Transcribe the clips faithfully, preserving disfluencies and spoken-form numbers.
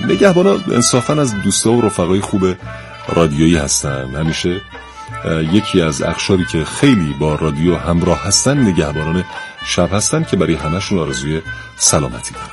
نگهبانا انصافا از دوستا و رفقای خوب رادیویی هستن. همیشه یکی از اقشاری که خیلی با رادیو همراه هستن نگهبانان شب هستن که برای همشون آرزوی سلامتی دارن.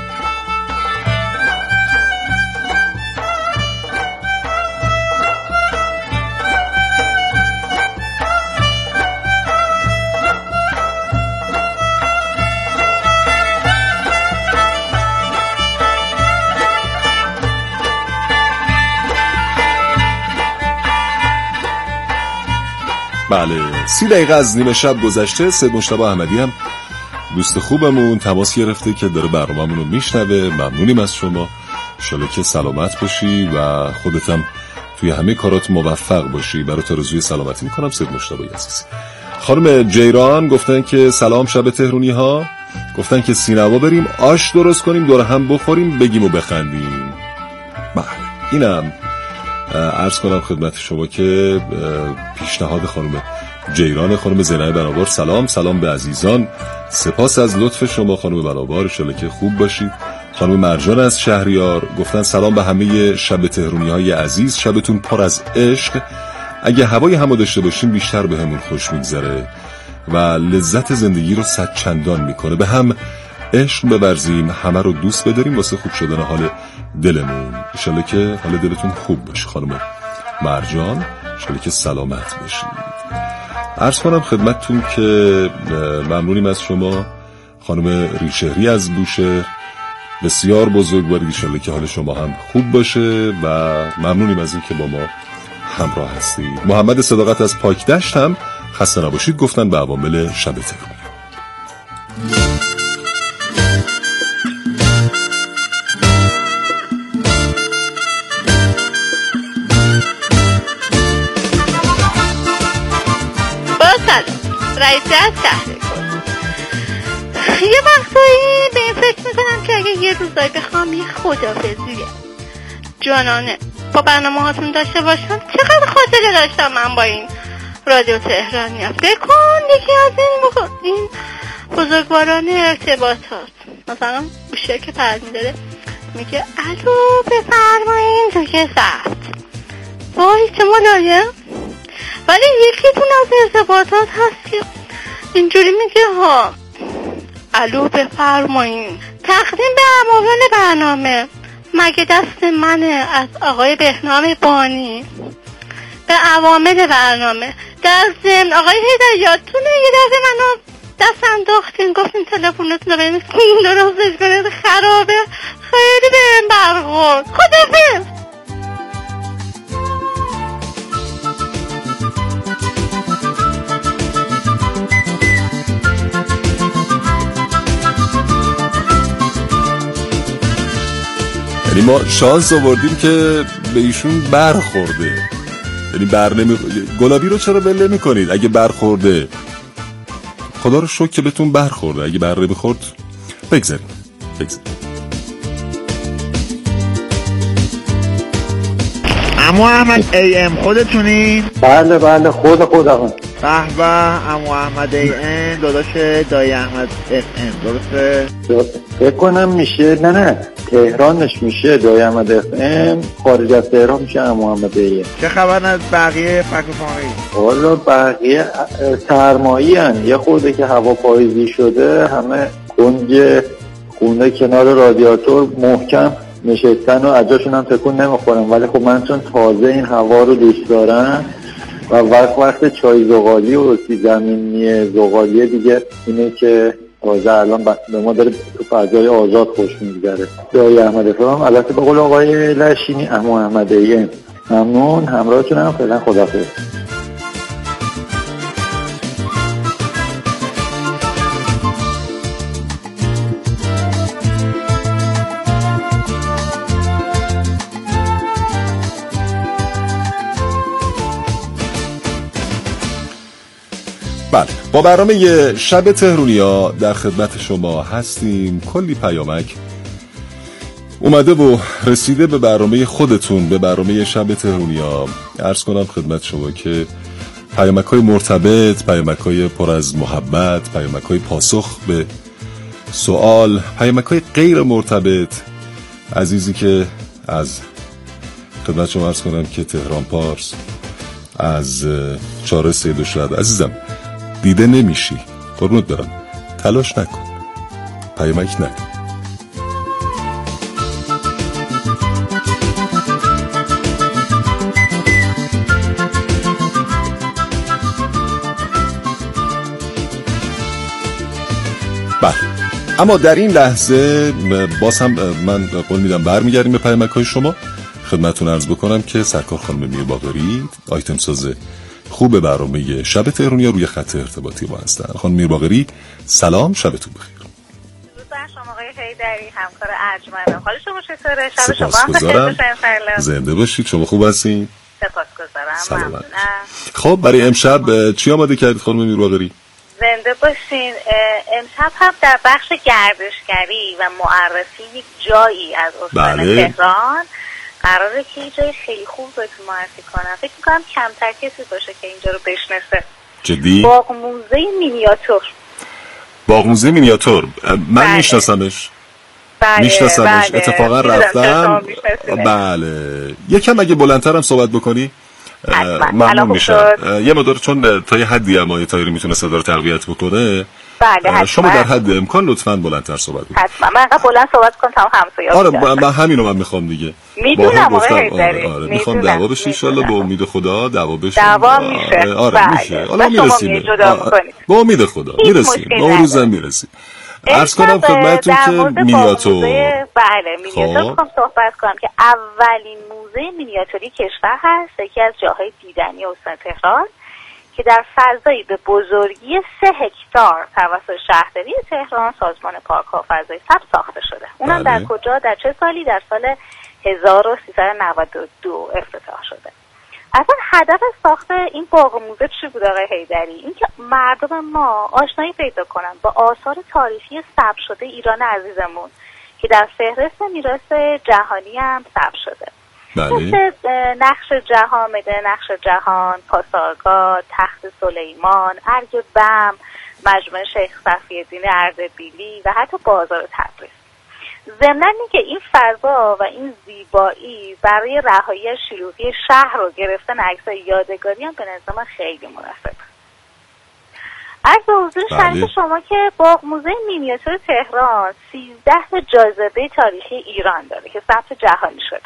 بله، سی دقیقه از نیمه شب گذشته. سید مجتبی احمدی هم دوست خوبمون تماس گرفته که داره برنامه‌مون رو میشنوه. ممنونیم از شما، انشالله که سلامت باشی و خودت هم توی همه کارات موفق باشی. برات آرزوی سلامتی میکنم سید مجتبی عزیز. خانم جیران گفتن که سلام شب تهرونی ها، گفتن که سینما بریم آش درست کنیم دور هم بخوریم بگیم و بخندیم. بله، اینم عرض کنم خدمت شما که پیشنهاد خانم جیران. خانم زینب بنابار سلام سلام به عزیزان، سپاس از لطف شما خانم بنابار، انشالله که خوب باشید. خانم مرجان از شهریار گفتن سلام به همه شب تهرونی های عزیز، شبتون پر از عشق. اگه هوای همو داشته باشیم بیشتر به همون خوش میگذره و لذت زندگی رو صد چندان میکنه. به هم عشق بورزیم، همه رو دوست بداریم واسه خوب شدن حال دلمون. انشالله که حال دلتون خوب باشه خانم مرجان، انشالله که سلامت باشید. عرض کنم خدمتتون که ممنونیم از شما خانم ریشهری از بوشهر، بسیار بزرگوارید، انشالله که حال شما هم خوب باشه و ممنونیم از این که با ما همراه هستید. محمد صداقت از پاک دشت هم خسته نباشید گفتن به عوامل شب تهران. رئیسی از شهر کن یه وقتایی به این فکر میکنم که اگه یه روزایی بخوام یه خداحافظی جانانه با برنامه هاتون داشته باشم، چقدر خاطره داشتم من با این رادیو تهرانی. فکر کن یکی از این, بخ... این بزرگواران ارتباطات مثلا گوشه که پرد میداده میگه الو بفرمایین تو که سخت وای چه ملایم. ولی یکیتون از ارتباطات هست که اینجوری میگه ها الو بفرمایین تقدیم به عوامل برنامه، مگه دست منه از آقای بهنام بانی به عوامل برنامه. در ضمن آقای هدایتونه یه دفعه منو دست انداختین گفتین تلفنتون رو ببینید درستش کنید خرابه، خیلی به این برخورد. خدافظ. یعنی ما شانس آوردیم که به ایشون برخورده، یعنی بر نمی... گلابی رو چرا بله نمی کنید؟ اگه برخورده خدا رو شکر که بهتون برخورده، اگه بر نمیخورد بگذاریم بگذاریم. عمو احمد ای ام خودتونی؟ بله بله خود خودم. به به عمو احمد ای ام داداش دایی احمد اف ام درسته؟ فکر کنم میشه نه نه تهرانش میشه دایی احمد اف ام، خارج از تهران میشه عمو احمد ای ام. چه خبر از بقیه فک و فامیل؟ والا بقیه سرمایی هن. یه خورده که هوا پاییزی شده همه کنج خونه کنار رادیاتور محکم نشستن و اجاشون هم تکون نمیخورن. ولی خب من چون تازه این هوا رو دوست دارم و وقت وقت چای زغالی و سی زمینی زغالی دیگه اینه که تازه الان به ما داره تو فضای آزاد خوش میگذره. دایی احمد فرام البته به قول آقای لشینی عمو احمد ای ام. ممنون همراهتونم، فعلا خداحافظ. بله، با برنامه شب تهرونیا در خدمت شما هستیم. کلی پیامک اومده و رسیده به برنامه خودتون، به برنامه شب تهرونیا. عرض کنم خدمت شما که پیامک های مرتبط، پیامک های پر از محبت، پیامک های پاسخ به سوال، پیامک های غیر مرتبط. عزیزی که از خدمت شما عرض کنم که تهران پارس، از چهار سید و شهد. عزیزم دیده نمیشی، قربونت برم، تلاش نکن، پیامک نکن. بله، اما در این لحظه باز هم من قول میدم برمیگردیم به پیامک‌های شما. خدمتتون عرض بکنم که سرکار خانم میرباقری آیتم ساز خوب برنامه شب تهرانیا روی خط ارتباطی ما هستن. خانم میرباقری سلام، شبتون بخیر. درود بر شما آقای حیدری، همکار ارجمندم. حال شما چطوره؟ شب شما هم بخیر. زنده باشید. شما خوب هستین؟ سپاسگزارم. ممنونم. خب برای امشب چی آماده کردید خانم میرباقری؟ زنده باشین. امشب هم در بخش گردشگری و معرفی یک جایی از استان بله. تهران قراره که یه جای خیلی خوب بهتون معرفی کنم. فکر میکنم کمتر کسی باشه که اینجا رو بشناسه. جدی؟ باغ موزه مینیاتور. باغ موزه مینیاتور من بله. میشناسمش. بله میشناسمش بله. اتفاقا رفتم. بله یکم اگه بلندترم صحبت بکنی ممنون میشم. یه مقدار چون تا یه حدی اما تایری میتونه صدا رو تقویت بکنه. بله شما در حد امکان لطفاً بلندتر صحبت کنید. حتما من انقدر بلند صحبت کنم تا همسایه‌ها. آره من همینو من میخوام دیگه. میدونم آره آره, آره. میخوام دعوا بشه ان شاء الله، به امید خدا دعوا بشه. دعوا میشه. آره میشه. حالا میرسیم. به امید خدا میرسیم. به اون روزا میرسیم. عرض کنم خدمتتون که مینیاتور، بله مینیاتور میخوام صحبت کنم که اولین موزه مینیاتوری کشور هست، یکی از جاهای دیدنی استان تهران که در فضایی به بزرگی سه هکتار توسط شهرداری تهران سازمان پارک‌ها و فضای سبز ساخته شده. اونم بله. در کجا؟ در چه سالی؟ در سال هزار و سیصد و نود و دو افتتاح شده. اصلا هدف ساخت این باغ موزه چی بود آقای حیدری؟ اینکه مردم ما آشنایی پیدا کنن با آثار تاریخی ثبت شده ایران عزیزمون که در فهرست میراث جهانی هم ثبت شده. بله. مثل نقش جهان، میدان نقش جهان، پاسارگاد، تخت سلیمان، ارگ بم، مجمع شیخ صفی‌الدین اردبیلی و حتی بازار تبریز. ضمناً اینکه این فضا و این زیبایی برای رهایی از شلوغی شهر و گرفتن عکس‌های یادگاری هم به نظر من خیلی مناسبه. عرض به حضور شریف شما که باغ موزه مینیاتور تهران سیزده جاذبه تاریخی ایران داره که ثبت جهانی شده.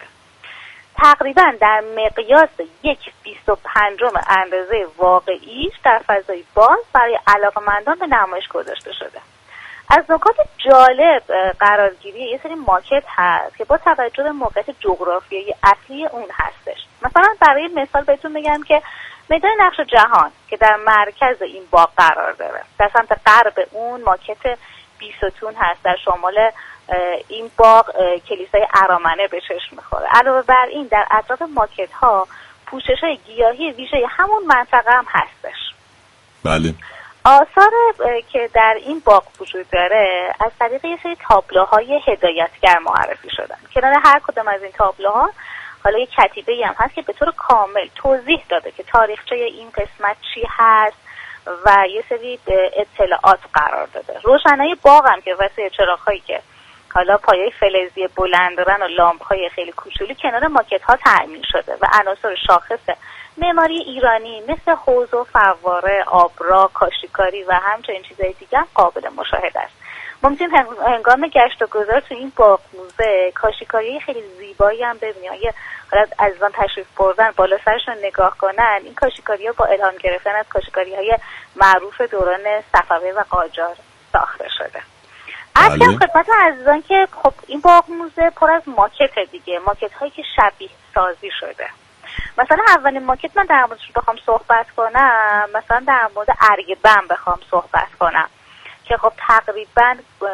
تقریبا در مقیاس یک بیست و پنجم اندازه واقعیش در فضای باز برای علاقه‌مندان به نمایش گذاشته شده. از نکات جالب قرارگیری یه سری ماکت هست که با توجه به موقعیت جغرافیایی اصلی اون هستش. مثلا برای مثال بهتون میگم که میدان نقش جهان که در مرکز این باغ قرار داره، در سمت غرب اون ماکت بیستون هست. در شمال این باغ کلیسای ارامنه به چشم میخوره. علاوه بر این در اطراف ماکت ها پوشش های گیاهی ویژه همون منطقه هم هستش. بله. آثار که در این باغ وجود داره از طریق یه سری تابلوهای هدایتگر معرفی شدن. کنار هر کدام از این تابلوها حالا یه کتیبه‌ای هم هست که به طور کامل توضیح داده که تاریخچه این قسمت چی هست و یه سری اطلاعات قرار داده. روشنایی باغ هم که واسه چراغ‌هایی که حالا پایه فلزی بلند دارن و لامپ‌های خیلی کوچولی کنار ماکت‌ها تأمین شده و عناصر شاخص معماری ایرانی مثل حوض و فواره، آبرا، کاشیکاری و همچنین چیزهای دیگه قابل مشاهده است. ما میتونیم هنگام گشت و گذار تو این باغ موزه کاشیکاری خیلی زیبایی هم ببینیم. اگه حالا عزیزان تشریف بردن بالا سرشون نگاه کنن، این کاشیکاری‌ها با الهام گرفتن از کاشیکاری‌های معروف دوران صفوی و قاجار ساخته شده. از کم خدمت عزیزان که خب این باغ موزه پر از ماکت دیگه، ماکت هایی که شبیه سازی شده. مثلا اولین ماکت من در موردش بخوام صحبت کنم، مثلا در مورد ارگ بم بخوام صحبت کنم که خب تقریبا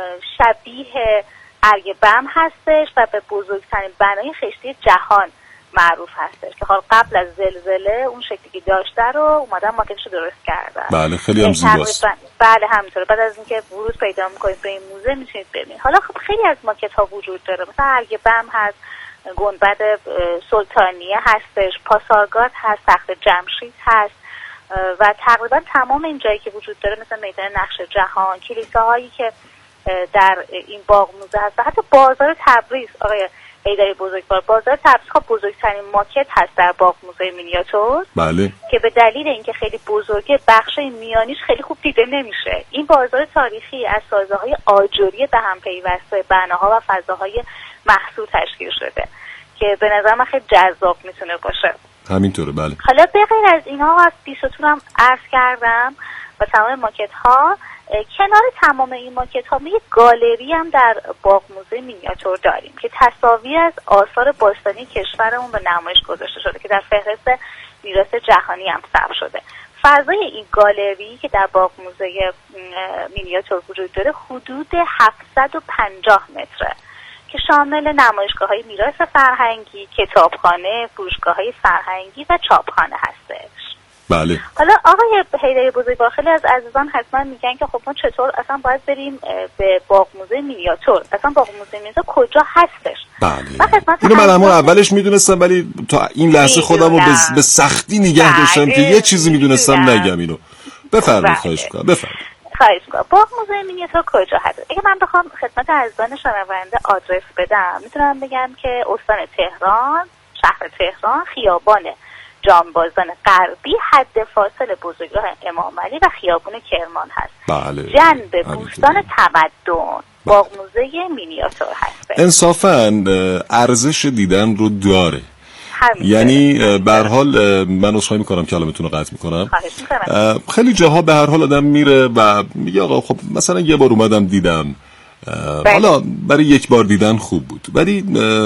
شبیه ارگ بم هستش و به بزرگترین بنای خشتی جهان معروف هستش که حال قبل از زلزله اون شکلی که داشته رو اومدن ماکتشو درست کردن. بله خیلی هم زیباست. بله همینطوره. بعد از اینکه ورود پیدا میکنید به این موزه میتونید ببینید. حالا خب خیلی از ماکت ها وجود داره، مثلا ارگ بم هست، گنبد سلطانیه هستش، پاسارگاد هست، تخت جمشید هست و تقریبا تمام این جایی که وجود داره مثل میدان نقش جهان، کلیساهایی که در این باغ موزه هست و حتی بازار تبریز آقای حیدری بزرگوار، بازار تبریزها بزرگترین ماکت هست در باغ موزه مینیاتور. بله. که به دلیل اینکه خیلی بزرگه بخشای میانیش خیلی خوب دیده نمیشه. این بازار تاریخی از سازه‌های آجری به هم پیوسته بناها و فضاهای محصور تشکیل شده که به نظر من خیلی جذاب میتونه باشه. همینطوره. بله. حالا به غیر از اینها از بیستون هم عرض کردم و تمام ماکت ها، کنار تمام این ماکت ها یه گالری هم در باغ موزه مینیاتور داریم که تصاویر از آثار باستانی کشورمون به نمایش گذاشته شده که در فهرست میراث جهانی هم ثبت شده. فضای این گالری که در باغ موزه مینیاتور وجود داره حدود هفتصد و پنجاه متره که شامل نمایشگاه‌های میراث فرهنگی، کتابخانه، فروشگاه‌های فرهنگی و چاپخانه هستش. بله. حالا آقای حیدری بزرگوار، خیلی از عزیزان حتما میگن که خب ما چطور اصلا باید بریم به باغ موزه مینیاتور؟ اصلا باغ موزه مینیاتور کجا هستش؟ بله. اینو من همون اولش میدونستم ولی تا این لحظه خودمو به سختی نگه داشتم که یه چیزی میدونستم نگم اینو. بفرمایید. خواهش می‌کنم. بفرمایید. خواهش می‌کنم. باغ موزه مینیاتور کجا هست؟ اگه من بخوام خدمت عزیزان شنونده آدرس بدم، میتونم بگم که استان تهران، شهر تهران، خیابان جانبازان غربی، حد فاصل بزرگراه امام علی و خیابون کرمان هست. بله. جنب بوستان تمدن باغ موزه مینیاتور هست. انصافاً ارزش دیدن رو داره. یعنی به هر حال من عذرخواهی میکنم کلامتون رو قطع میکنم. خیلی جاها به هر حال آدم میره و میگه آقا خب مثلا یه بار اومدم دیدم، حالا برای یک بار دیدن خوب بود، ولی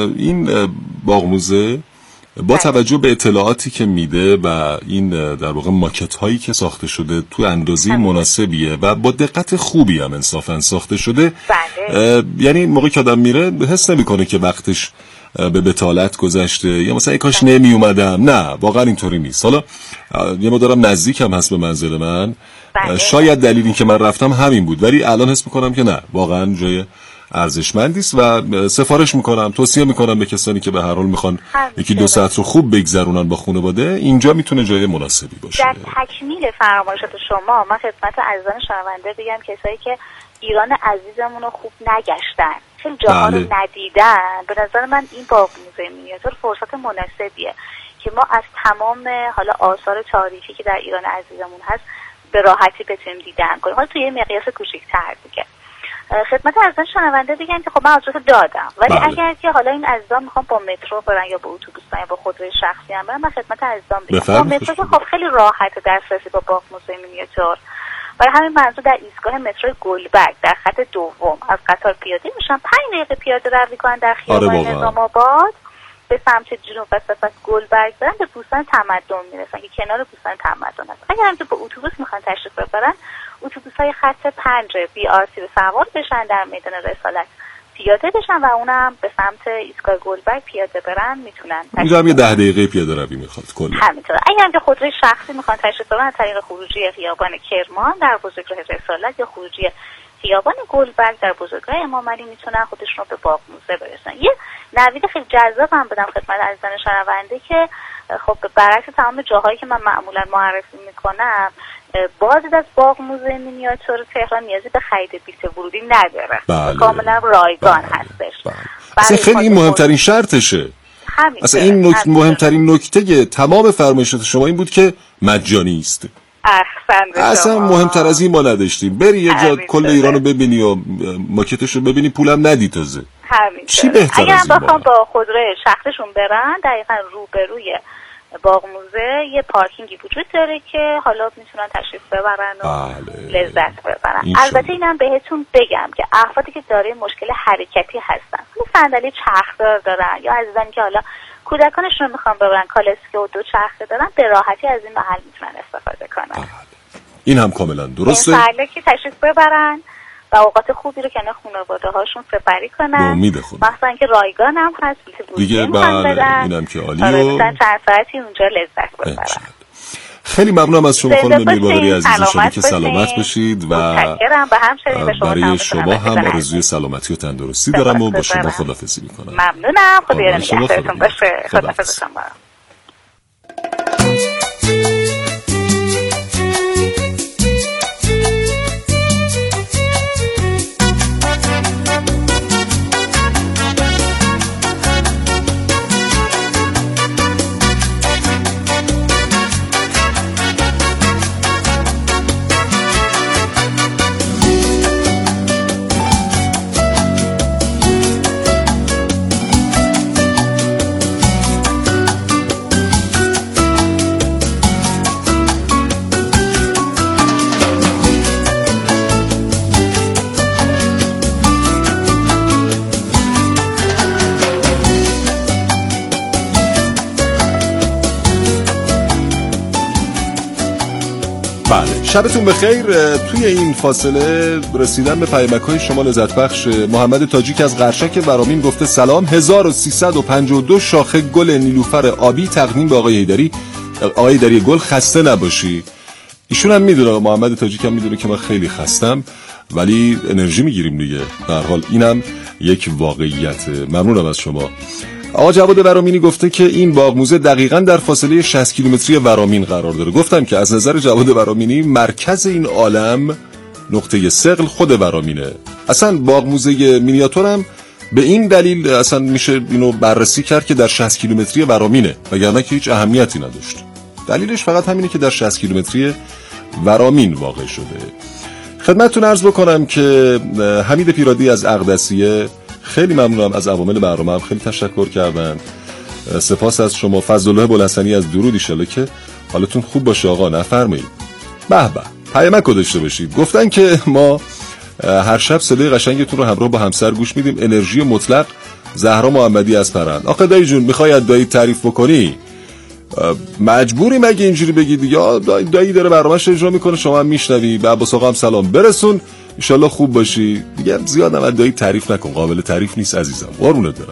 این باغ موزه با توجه به اطلاعاتی که میده و این در واقع ماکت هایی که ساخته شده تو اندازه مناسبیه و با دقت خوبی هم انصافا ساخته شده. بله. یعنی موقعی که آدم میره حس نمیکنه که وقتش به بتالت گذشته یا مثلا ای کاش نمی اومدم. نه، واقعا اینطوری نیست. حالا یه مقدارم نزدیک هم هست به منزل من. بله. شاید دلیل این که من رفتم همین بود، ولی الان حس میکنم که نه، واقعا جای ارزشمندی است و سفارش میکنم، توصیه میکنم به کسانی که به هر حال میخوان یکی دو ساعت رو خوب بگذرونن با خانواده، اینجا میتونه جای مناسبی باشه. در تکمیل فرمایشات شما من خدمت عزیزان شنونده بگم کسایی که ایران عزیزمون رو خوب نگشتن، خیلی جاها رو ندیدن، به نظر من این باغ موزه مینیاتور فرصت مناسبیه که ما از تمام حالا آثار تاریخی که در ایران عزیزمون هست به راحتی بتونیم دیدن کنیم، حالا توی یه مقیاس کوچیک‌تر دیگه. خدمت عزیزان شنونده بگم که خب من آدرس دادم، ولی بله. اگر که حالا این عزیزان میخوام با مترو برن یا با اتوبوس یا با خودروی شخصی هم برن، من خدمت عزیزان بگم با مترو که خب خیلی راحته دسترسی با باغ موزه مینیاتور. برای همین منظور در ایستگاه مترو گلبرگ در خط دوم از قطار پیاده میشن، پنج دقیقه پیاده روی کنن در خیابان آره نظام آباد به سمت جنوب و سپس گلبرگ برن به بوستان تمدن میرسن که کنار بوستان تمدن هست. اگر هم که با اتوبوس میخوان تشریف ببرن، اتوبوس‌های خط پنج بی آر سی رو سوار بشن، در میدان رسالت پیاده بشن و اونم به سمت ایستگاه گلبرگ پیاده برن میتونن. اونجا هم یه ده دقیقه پیاده روی میخواد کلا. همینطوره. اگر هم که خودروی شخصی میخوان تشریف ببرن، از طریق خروجی خیابان کرمان در بزرگراه رسالت یا خروجی خیابان گلبرگ در بزرگراه امام علی میتونن خودشون رو به باغ موزه برسن. یه نوید خیلی جذاب هم بدم خدمت عزیزان شنونده که خب برعکس تمام جاهایی که من معمولا معرفی میکنم، بازدید از باغ موزه مینیاتور تهران نیازی به خرید بلیط ورودی نداره. بله. کاملا رایگان بله. هستش. بله. اصلا خیلی این مهمترین شرطشه. اصلا این نک... مهمترین نکته تمام فرمایشات شما این بود که مجانی است. اصلا مهمتر از این ما نداشتیم. بری یه جا کل ایران رو ببینی و ماکتش رو ببینی پولم ندی تازه. چی بهتر اگر از این بخوام با خودروی شخصشون برن، دقیقاً روبروی باغ موزه یه پارکینگی وجود داره که حالا میتونن تشریف ببرن و بله. لذت ببرن. این البته اینم بهتون بگم که افرادی که داره مشکل حرکتی هستن، صندلی چرخدار دارن یا عزیزانی که حالا کودکانشون رو میخوان ببرن کالسکه و دو چرخه دارن، به راحتی از این محل میتونن استفاده کنن. بله. این هم کاملا درسته. این محله که تشریف ببرن و اوقات خوبی رو کنار خانواده هاشون سپری کنن. مثلا که رایگان هم هست دیگه. بله اینم که عالیه. مثلا چند ساعتی اونجا لذت ببرن. خیلی ممنونم از شما خانم میرباری عزیز، شما که سلامت باشید و برای شما هم آرزوی سلامتی و تندرستی دارم و با شما خداحافظی میکنم. ممنونم. خدا نگهدارتون باشه. خداحافظ شما. بله، شبتون بخیر. توی این فاصله رسیدن به پیامک‌های شما لذت بخش. محمد تاجیک از قرشک ورامین گفته سلام، هزار و سیصد و پنجاه و دو شاخه گل نیلوفر آبی تقدیم به آقای حیدری. آقای حیدری گل خسته نباشی. ایشون هم میدونه، محمد تاجیک هم میدونه که من خیلی خستم، ولی انرژی میگیریم دیگه. در حال اینم یک واقعیت. ممنونم از شما. آقا جواد ورامینی گفته که این باغ موزه دقیقاً در فاصله شصت کیلومتری ورامین قرار داره. گفتم که از نظر جواد ورامینی مرکز این عالم نقطه ثقل خود ورامینه. اصلا باغ موزه مینیاتورم به این دلیل اصلا میشه اینو بررسی کرد که در شصت کیلومتری ورامینه، وگرنه که هیچ اهمیتی نداشت. دلیلش فقط همینه که در شصت کیلومتری ورامین واقع شده. خدمتتون عرض بکنم که حمید پیرادی از اقدسیه، خیلی ممنونم از عوامل برنامه، هم خیلی تشکر کردن. سپاس از شما. فضلالله بلندسنی از درود، ان شاءالله که حالتون خوب باشه آقا. نفرمایید. به به، پیامک داشته باشید. گفتن که ما هر شب صدای قشنگتون رو همراه با همسر گوش میدیم. انرژی مطلق. زهرا محمدی از پرند. آقا دایی جون، میخوای از دایی تعریف بکنی؟ مجبوری مگه اینجوری بگی دیگه؟ دایی داره برنامه‌اش اجرا میکنه، شما هم میشنوی. به عباس آقا هم سلام برسون، ان شاءالله خوب باشی دیگه. زیاد هم دایی تعریف نکن، قابل تعریف نیست عزیزم، قربونت برم.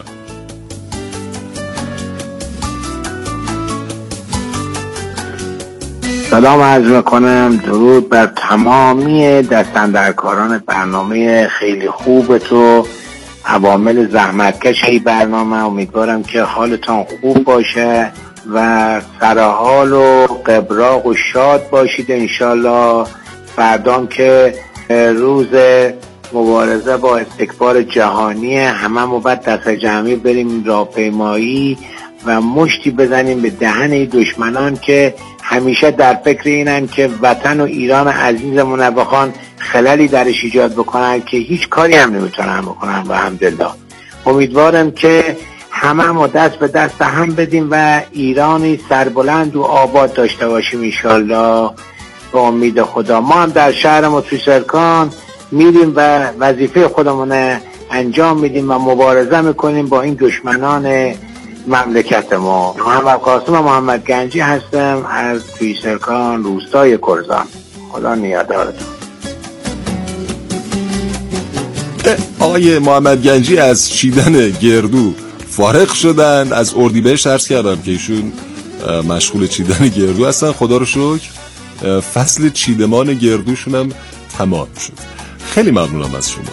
سلام عرض میکنم، درود بر تمامی دستاندرکاران برنامه خیلی خوب تو، عوامل زحمتکش این برنامه. امیدوارم که حالتان خوب باشه و سرحال و قبراق و شاد باشید انشالله. فردام که روز مبارزه با استکبار جهانی، همه ما باید دست جمعی بریم راهپیمایی و مشتی بزنیم به دهن این دشمنان که همیشه در فکر اینن که وطن و ایران عزیزمون رو بخوان خللی درش ایجاد بکنن که هیچ کاری هم نمیتونن بکنن. و الحمدلله امیدوارم که همه ما دست به دست هم بدیم و ایرانی سربلند و آباد داشته باشیم انشالله به امید خدا. ما هم در شهر ما توی سرکان میریم و وظیفه خودمون انجام میدیم و مبارزه میکنیم با این دشمنان مملکت ما. محمد قاسم و محمد گنجی هستم از توی سرکان روستای کرزان. خدا نگهدارتون. آقای محمد گنجی از چیدن گردو فارغ شدن. از اردیبهشت عرض کردم که ایشون مشغول چیدن گردو هستن. خدا رو شکر فصل چیدمان گردوشون هم تمام شد. خیلی ممنونم از شما.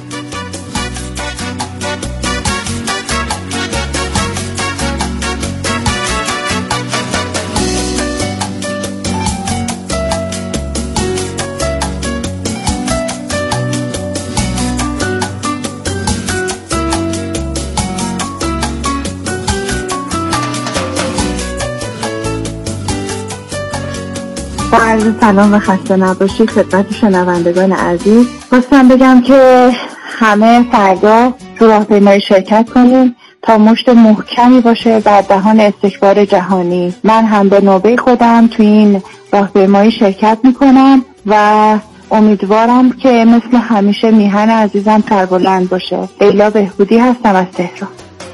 با عرض سلام و خسته نباشی خدمت شنوندگان عزیز. خواستم بگم که همه فردا تو راهپیمایی شرکت کنیم تا مشت محکمی باشه در دهان استکبار جهانی. من هم به نوبه خودم تو این راهپیمایی شرکت میکنم و امیدوارم که مثل همیشه میهن عزیزم سربلند باشه. لیلا بهبودی هستم از تهران.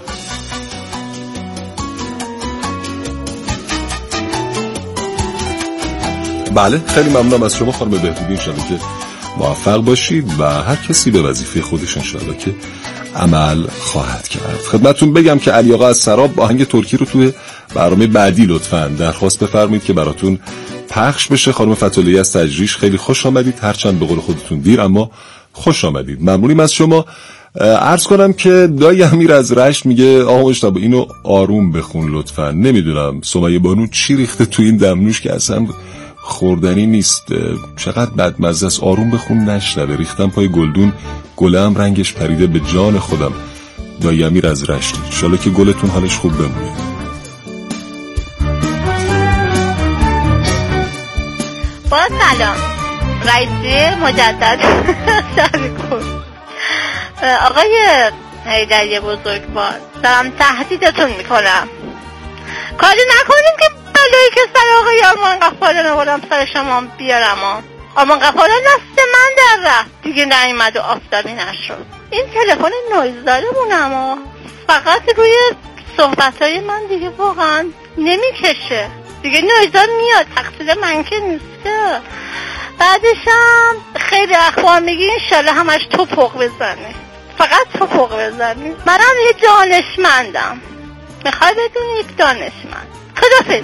بله، خیلی ممنونم از شما خانم بهبودی. انشالله که موفق باشید و هر کسی به وظیفه خودش انشالله که عمل خواهد کرد. خدمتتون بگم که علی آقا از سراب آهنگ ترکی رو توی برنامه بعدی لطفاً درخواست بفرمایید که براتون پخش بشه. خانم فتولی از تجریش خیلی خوش آمدید، هرچند به قول خودتون دیر اما خوش آمدید. ممنونیم از شما. عرض کنم که دایی امیر از رشت میگه آقا مجتبی اینو آروم بخون لطفاً. نمیدونم سمیه بانو چی ریخته تو این دمنوش که اصلا خوردنی نیست. چقدر بدمزه است. آروم بخون نشنوه. ریختم پای گلدون، گلم رنگش پریده به جان خودم. دایی امیر از رشت، انشالله که گلتون حالش خوب بمونه. با سلام رئیسی مجدد شرکت آقای حیدری بزرگوار، دارم تهدیدتون میکنم کاری نکنیم که بلایی که سر آقای آرمان قفاره نبودم سر شما بیارم. آرمان قفاره نست من در رفت دیگه نیومد و آفتابی نشد. این تلفن نویزداره بونم فقط روی صحبتهای من دیگه واقعا نمیکشه. دیگه نوزاد میاد، تقصیر من که نیسته. بعدشم خیلی اخبار میگی انشالله همش توپق بزنی، فقط توپق بزنی. منم یه دانشمندم، میخوای بدونی یک دانشمند. خدافظ.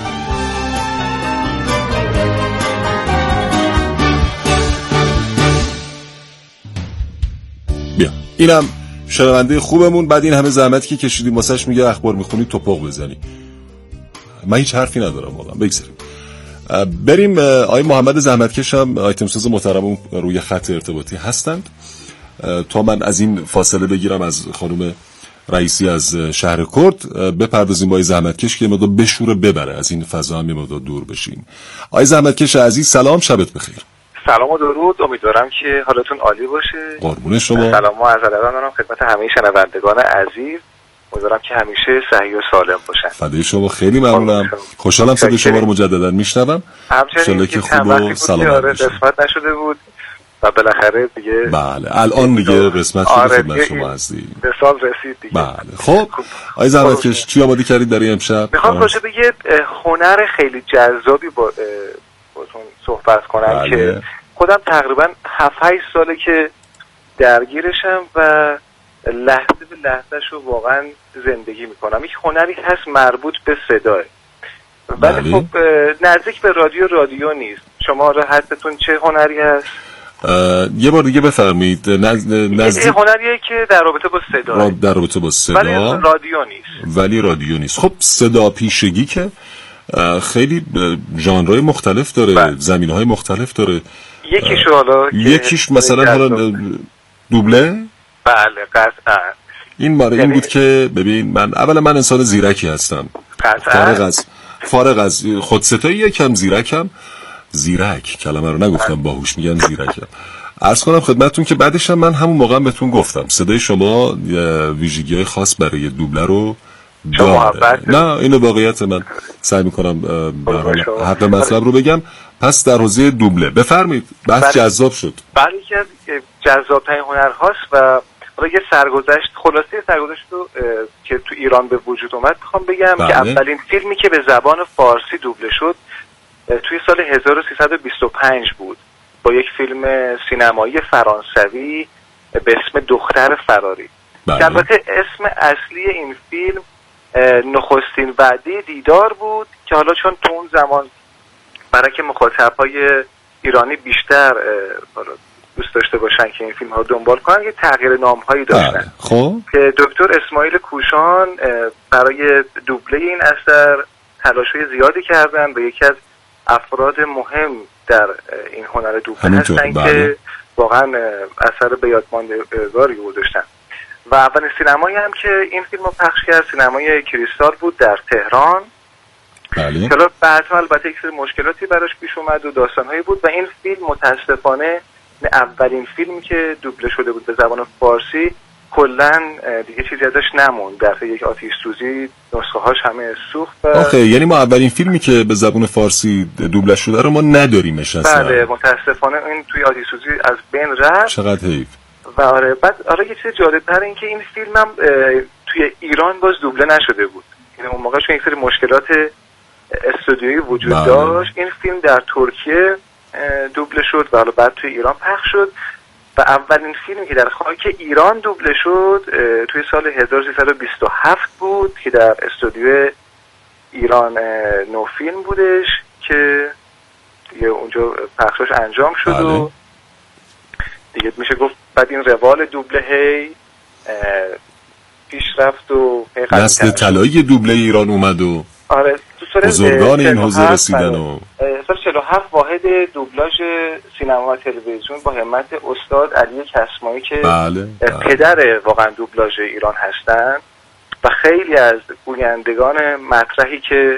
بیا اینم شنونده خوبمون. بعد این همه زحمتی که کشیدیم واسش میگه اخبار میخونی توپق بزنی. من هیچ حرفی ندارم واقعا. بگذاریم بریم. آقای محمد زحمتکش هم آیتم ساز محترمون روی خط ارتباطی هستند. تا من از این فاصله بگیرم از خانم رئیسی از شهر کرد، بپردازیم با آقای زحمتکش که مقدار بشوره ببره، از این فضا هم مقدار دور بشیم. آقای زحمتکش عزیز سلام، شبت بخیر. سلام و درود، امیدوارم که حالتون عالی باشه. قربون شما. سلام و عرض ادب دارم خدمت همه شنوندگان عزیز. امیدوارم که همیشه صحیح و سالم باشن. فدای شما، خیلی ممنونم. خوشحالم صدای شما رو مجددا میشنوم. همچنین که خوب و سلامت باشید. قسمت نشده بود و بالاخره دیگه بله الان دیگه قسمت شده خدمت شما هستیم. به سال رسید دیگه. بله خب آقای زحمتکش چی آماده کردید در این امشب؟ میخوام راجع به یه هنر خیلی جذابی با باتون صحبت کنم. بله. که خودم تقریبا هفت هشت ساله که درگیرشم و لحظه به لحظهش رو واقعا زندگی میکنم. یک هنری هست مربوط به صداه، ولی خب نزدیک به رادیو رادیو نیست. شما راحتتون چه هنری هست؟ یه بار دیگه بفرمایید. نزدیک هنریه که در رابطه با صدا، در رابطه با صدا ولی رادیو نیست. ولی رادیو نیست. خب صدا پیشگی که خیلی ژانرهای مختلف داره، زمینه‌های مختلف داره. یکیش حالا یکیش مثلا حالا دوبله. بله قطعا. این ماره این بود که ببین من اولا من انسان زیرکی هستم. قطعا. فارغ از فارغ از خودستایی یکم زیرکم. زیرک کلمه رو نگفتم، باهوش میگن زیرکم. عرض کنم خدمتتون که بعدش هم من همون موقع بهتون گفتم صدای شما ویژگی‌های خاص برای دوبله رو داره. نه اینو واقعیت من سعی میکنم حق مطلب رو بگم. پس در حوزه دوبله بفرمایید، بحث جذاب شد. بله یکی از جذاب‌ترین هنرهاست و حالا یه سرگذشت خلاصه سرگذشت رو که تو ایران به وجود اومد میخوام بگم. بله. که اولین فیلمی که به زبان فارسی دوبله شد توی سال هزار و سیصد و بیست و پنج بود با یک فیلم سینمایی فرانسوی به اسم دختر فراری. بله. که البته اسم اصلی این فیلم نخستین وعده دیدار بود که حالا چون تو اون زمان برای که مخاطبای ایرانی بیشتر دوست داشته باشن که این فیلم ها دنبال کنن یه تغییر نام هایی داشتن. بله. خب که دکتر اسماعیل کوشان برای دوبله این اثر تلاش‌های زیادی کردن و یکی از افراد مهم در این هنر دوبله هستن. بله. که واقعا اثر به یاد ماندگاری گذاشتن و اولین سینمایی هم که این فیلم رو پخش کرد سینمای کریستال بود در تهران. بله. که بعد البته یک سری مشکلاتی براش پیش اومد و داستانهایی بود و این فیلم متاسفانه اولین فیلمی که دوبله شده بود به زبان فارسی کلا دیگه چیزی ازش نموند. در یک آتش سوزی نسخه هاش همه سوخت. و آخه یعنی ما اولین فیلمی که به زبان فارسی دوبله شده رو ما نداریمش اصلا. بله متاسفانه این توی آتش سوزی از بین رفت. چقدر حیف. و آره بعد آره یه چیز جالب‌تر این که این فیلم هم توی ایران باز دوبله نشده بود. یعنی اون موقع چون یک سری مشکلات استودیویی وجود بله. داشت این فیلم در ترکیه دوبله شد و بعد توی ایران پخش شد و اولین فیلمی که در خاک ایران دوبله شد توی سال هزار و سیصد و بیست و هفت بود که در استودیو ایران نو فیلم بودش که دیگه اونجا پخشش انجام شد. بله. و دیگه میشه گفت بعد این روال دوبله هی پیش رفت و نسل طلایی دوبله ایران اومد و آره بزرگان این حوزه رسیدن و سال چهل و هفت واحد دوبلاژ سینما و تلویزیون با همت استاد علی کسمایی که بله، بله. پدر واقعا دوبلاژ ایران هستن و خیلی از گویندگان مطرحی که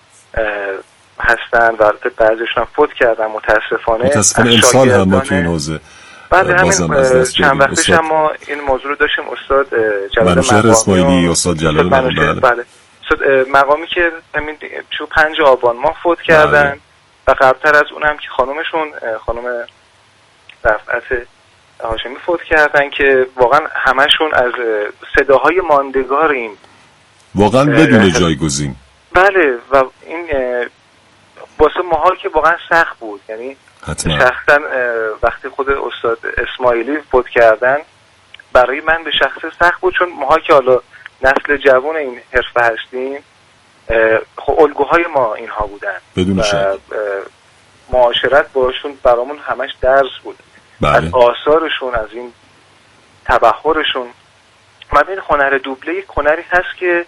هستن و بعضیشون فوت کردن متاسفانه متاسفانه امسال هم ما تو این حوزه بعد همین چند وقت پیش ما این موضوع رو داشتیم استاد جلال اسماعیلی استاد جلال بله. بله مقامی که همین چو پنج آبان ما فوت کردن. بله. و قبلتر از اونم که خانومشون خانم رفعت هاشمی فوت کردن که واقعا همشون از صداهای ماندگار این واقعا بدون جایگزین بله و این واسه ماها که واقعا سخت بود، یعنی شخصا وقتی خود استاد اسماعیلی فوت کردن برای من به شخص سخت بود، چون ماها که حالا نسل جوان این حرفه هستیم خب الگوهای ما اینها بودن بدون شک. معاشرت باشون برامون همش درس بود. بله. از آثارشون، از این تبحرشون. من این هنر دوبله یک هنری هست که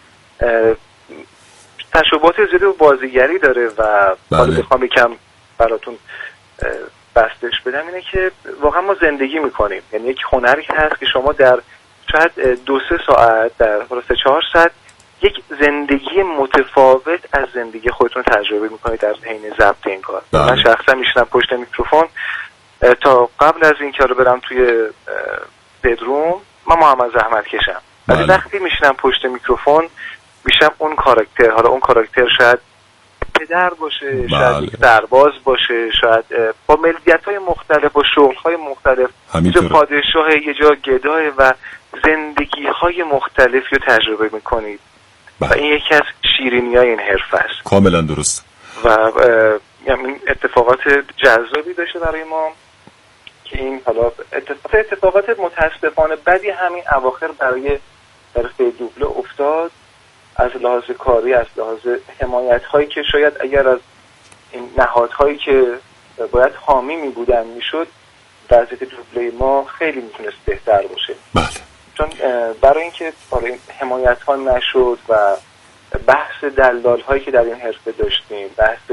تشابهات زیادی و بازیگری داره و حالا بخوام یکم براتون بستش بدم اینه که واقعا ما زندگی میکنیم، یعنی یک هنری هست که شما در شاید دو سه ساعت در سه چهار ساعت یک زندگی متفاوت از زندگی خودتون تجربه میکنید در حین ضبط این کار. بله. من شخصا میشنم پشت میکروفون تا قبل از این که رو برم توی بدروم من محمد زحمت کشم، ولی بله. وقتی میشنم پشت میکروفون میشم اون کاراکتر. حالا اون کاراکتر شاید پدر باشه، بله. شاید یک سرباز باشه، شاید با ملیت‌های مختلف، با شغل‌های مختلف، یه پادشاه، یه جا گدای و زندگی‌های مختلفی رو تجربه میکنید. بله. و این یکی از شیرینی‌های این حرفه است. کاملا درست. و یعنی اتفاقات جذابی داشته برای ما که این حالا اتفاقات, اتفاقات متاسفانه بدی همین اواخر برای حرفه دوبله افتاد، از لحاظ کاری، از لحاظ حمایت‌هایی که شاید اگر از این نهادهایی که باید حامی می بودن میشد وضعیت دوبله ما خیلی میتونست بهتر باشه. بله. چون برای اینکه این حمایت ها نشد و بحث دلال هایی که در این حرفه داشتیم، بحث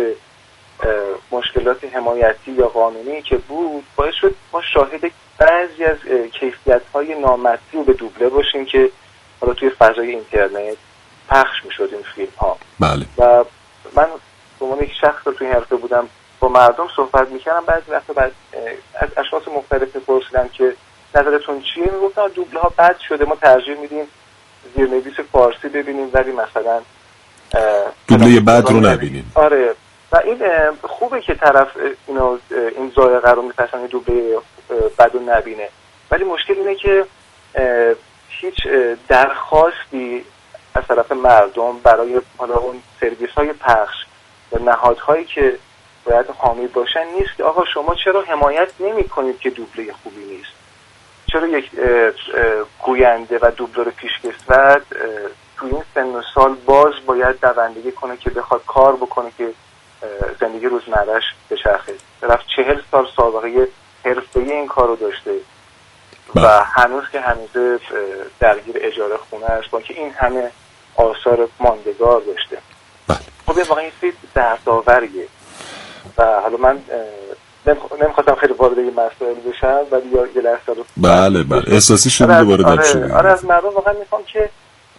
مشکلات حمایتی یا قانونی که بود، باعث شد ما شاهد بعضی از کیفیت های نامطلوب به دوبله باشیم که حالا توی فضای اینترنت پخش میشد این فیلم ها. بله. و من به عنوان یک شخص رو توی این حرفه بودم، با مردم صحبت میکردم، بعضی وقتا بعد از اشخاص مختلف پرسیدم که نظرتون چیه، میگفتن دوبله ها بد شده، ما ترجیح میدیم زیرنویس فارسی ببینیم ولی مثلا دوبله بد رو نبینیم. آره و این خوبه که طرف اینو این ذائقه رو میپسنده دوبله بد رو نبینه، ولی مشکل اینه که هیچ درخواستی از طرف مردم برای حالا اون سرویس های پخش و نهادهایی که باید حامی باشن نیست که آقا شما چرا حمایت نمی کنید که دوبله خوبی نیست، چرا یک گوینده و دوبلور پیشکسوت تو این سن و سال باز باید دوندگی کنه که بخواد کار بکنه که زندگی روزمره‌اش بچرخه. رفت چهل سال سابقه حرفه‌ای این کارو داشته و هنوز که هنوز درگیر اجاره خونه است با که این همه آثار ماندگار داشته. خب یه واقعا این چیز دردآوریه و حالا من نمیخواستم خیلی وارد این مسائل بشم ولی یه لحظه رو بله بله احساسی شده وارد آره شده. آره از مردم واقعا میخوام که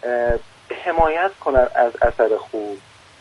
حمایت کنن از اثر خوب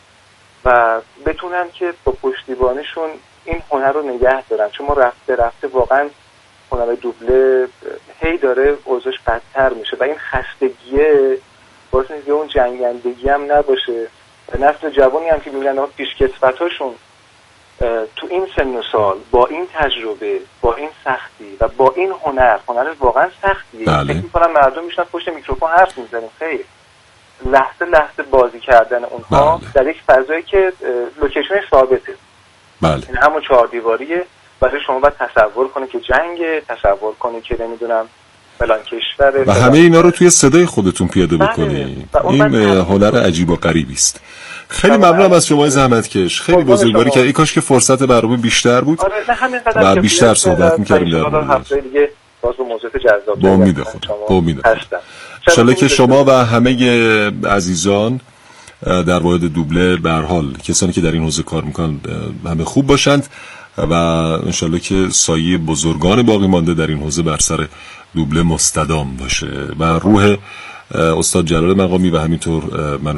و بتونن که با پشتیبانیشون این هنر رو نگه دارن، چون ما رفته رفته واقعا هنر دوبله هی داره اوضاعش بدتر میشه و این خستگیه باعث میشه که اون جنگندگی هم نباشه و نسل جوانی هم که میبینن پیشکسوتاشون تو این سن و سال با این تجربه، با این سختی و با این هنر، هنر واقعا سختیه. بله. فکر میکنم مردم میشنن پشت میکروفون حرف میزنیم، خیلی لحظه لحظه بازی کردن اونها بله. در یک فضایی که لوکیشن ثابته. بله. این همون چهار دیواریه، برای شما باید تصور کنه که جنگه، تصور کنه که نمیدونم فلان کشوره و همه اینا رو توی صدای خودتون پیاده بکنی. این هنر عجیب و غریبی است. خیلی ممنونم از شما زحمتکش، خیلی بزرگواری که ای کاش که فرصت برنامه بیشتر بود. آره نه همینقدر و بیشتر صحبت می‌کردیم در مورد هفته دیگه باز به موضوعات جذاب. با امید خدا. با امید خدا. ان شاءالله که شما و همه عزیزان در واحد دوبله به هر حال کسانی که در این حوزه کار میکنن همه خوب باشند و ان شاءالله که سایه بزرگان باقی مانده در این حوزه بر سر دوبله مستدام باشه و روح استاد جلال مقامی و همینطور منو